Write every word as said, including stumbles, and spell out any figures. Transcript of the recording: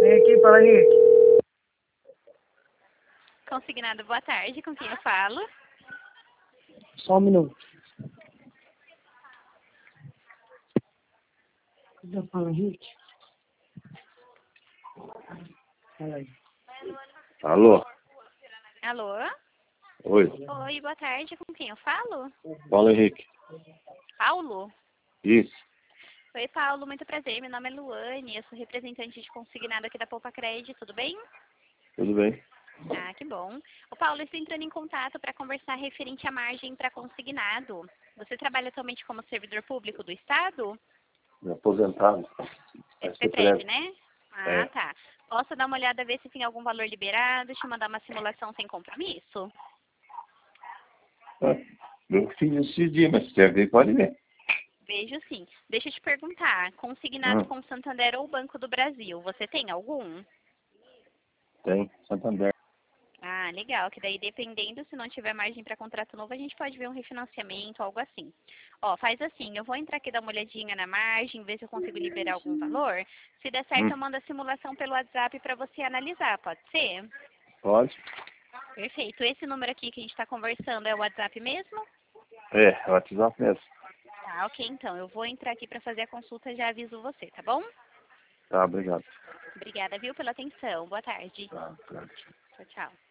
Vem aqui, fala aí. Consignado, boa tarde, com quem eu falo? Só um minuto. Já fala, gente. Fala aí. Alô? Alô? Oi, Oi, boa tarde, com quem eu falo? Paulo Henrique. Paulo? Isso, Oi, Paulo, muito prazer, meu nome é Luane, eu sou representante de consignado aqui da Poupa Cred, tudo bem? tudo bem? Ah, que bom. O Paulo, eu estou entrando em contato para conversar referente à margem para consignado. Você trabalha atualmente como servidor público do Estado? Me aposentado. É Vai ser CETREV, prévio. né? Ah, É. tá. Posso dar uma olhada, ver se tem algum valor liberado, te mandar uma simulação sem compromisso? Ah, eu fiz esse dia, mas se quer ver, pode ver. Vejo sim. Deixa eu te perguntar, consignado Hum, com Santander ou Banco do Brasil, você tem algum? tem, Santander. Ah, legal, que daí dependendo, se não tiver margem para contrato novo, a gente pode ver um refinanciamento, algo assim. Ó, faz assim, eu vou entrar aqui dar uma olhadinha na margem, ver se eu consigo liberar algum valor. Se der certo, Hum, eu mando a simulação pelo WhatsApp para você analisar, pode ser? pode? Perfeito. Esse número aqui que a gente está conversando é o WhatsApp mesmo? É, é o WhatsApp mesmo. Tá, ok, então. Eu vou entrar aqui para fazer a consulta e já aviso você, tá bom? Tá, obrigado. Obrigada, viu, pela atenção. Boa tarde. Tá, tá. Tchau, tchau.